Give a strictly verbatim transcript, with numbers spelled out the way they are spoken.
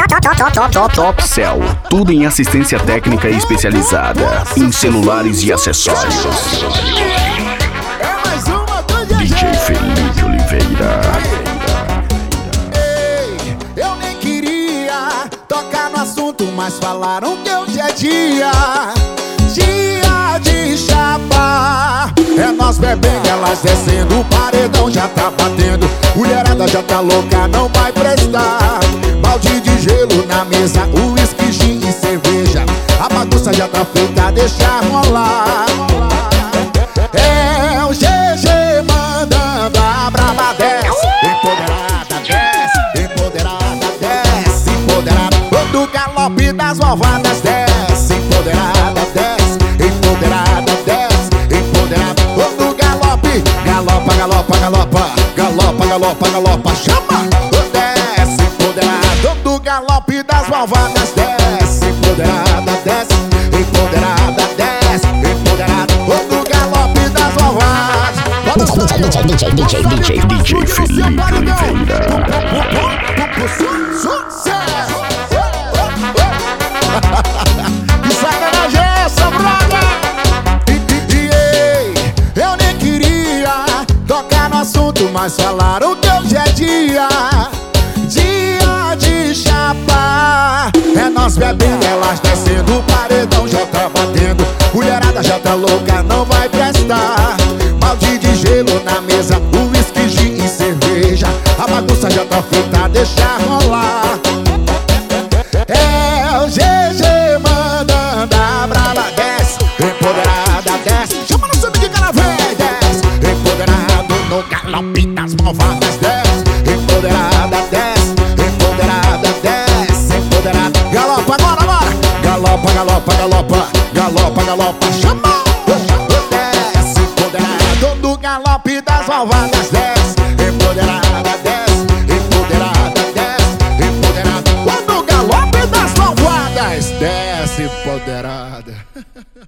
Topcel, tudo em assistência técnica especializada em celulares e acessórios. D J Felipe Oliveira. Ei, eu nem queria tocar no assunto, mas falaram que hoje é dia, dia de chapa. É nós bebendo, elas descendo, o paredão já tá batendo. Mulherada já tá louca, não vai prestar. Balde de gelo na mesa, uísque, gin e cerveja. A bagunça já tá feita, deixa rolar. É o G G mandando, a braba desce. Empoderada desce, empoderada desce, empoderada. Do galope das malvadas desce, empoderada desce, empoderada desce, empoderada. Do galope, galopa, galopa, galopa, galopa, galopa, galopa, chama. Desce, empoderada. Do galope das malvadas desce, empoderada desce, empoderada desce, empoderada. Do galope das malvadas. D J, D J, D J, D J Felipe Oliveira. Sucesso! Que sacanagem é essa, brother? E, e, ei, eu nem queria tocar no assunto, mas falaram que hoje é dia, dia de chapa. É nós bebendo, elas descendo, o paredão já tá batendo. Mulherada já tá louca, não vai prestar. Balde de gelo na mesa, uísque, gin e cerveja. A bagunça já tá feita, deixa rolar. É o G G mandando, a brava desce, empoderada desce. Chama no samba de canavé, desce. Empoderado no galope das malvadas desce, empoderada desce, empoderada desce, empoderada. Galopa agora, agora. Galopa, galopa, galopa, galopa, galopa, chama. Desce, empoderado do galope das malvadas desce, empoderada desce, empoderada desce, empoderada. Do galope das malvadas desce, empoderada.